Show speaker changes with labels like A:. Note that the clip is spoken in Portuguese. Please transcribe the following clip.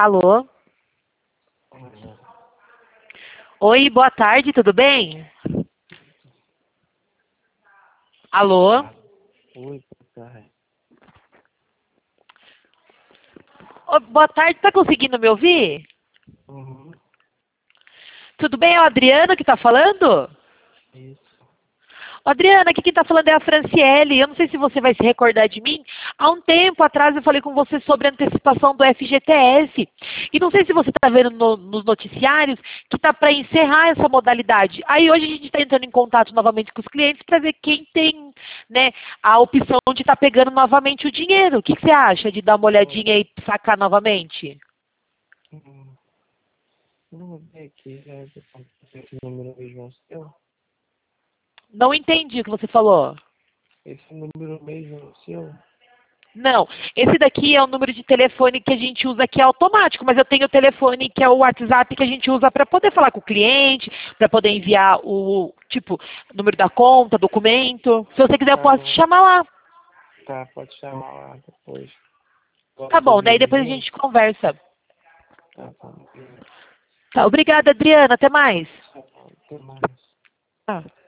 A: Alô? Oi, boa tarde, tudo bem? Alô?
B: Oi, boa tarde.
A: Ô, boa tarde, tá conseguindo me ouvir?
B: Uhum,
A: Tudo bem? É o Adriano que tá falando?
B: isso.
A: Ô, Adriana, aqui quem tá falando é a Franciele. Eu não sei se você vai se recordar de mim. Há um tempo atrás eu falei com você sobre a antecipação do FGTS. E não sei se você está vendo nos noticiários que está para encerrar essa modalidade. Aí hoje a gente está entrando em contato novamente com os clientes para ver quem tem, né, a opção de estar pegando novamente o dinheiro. O que você acha de dar uma olhadinha e sacar novamente?
B: Uhum. Não vi aqui, esse número mesmo é o seu?
A: Não entendi o que você falou.
B: Esse número mesmo é o seu?
A: Não, esse daqui é o número de telefone que a gente usa que é automático, mas eu tenho o telefone que é o WhatsApp que a gente usa para poder falar com o cliente, para poder enviar o, tipo, número da conta, documento. Se você quiser, eu
B: Tá
A: posso te
B: bom.
A: chamar lá.
B: Tá, pode chamar lá depois. Agora
A: Tá
B: eu tô
A: bom, daí depois a
B: dirigindo.
A: gente conversa.
B: Tá bom.
A: Tá, obrigada, Adriana. Até mais.
B: Tá bom, até mais.
A: Tá.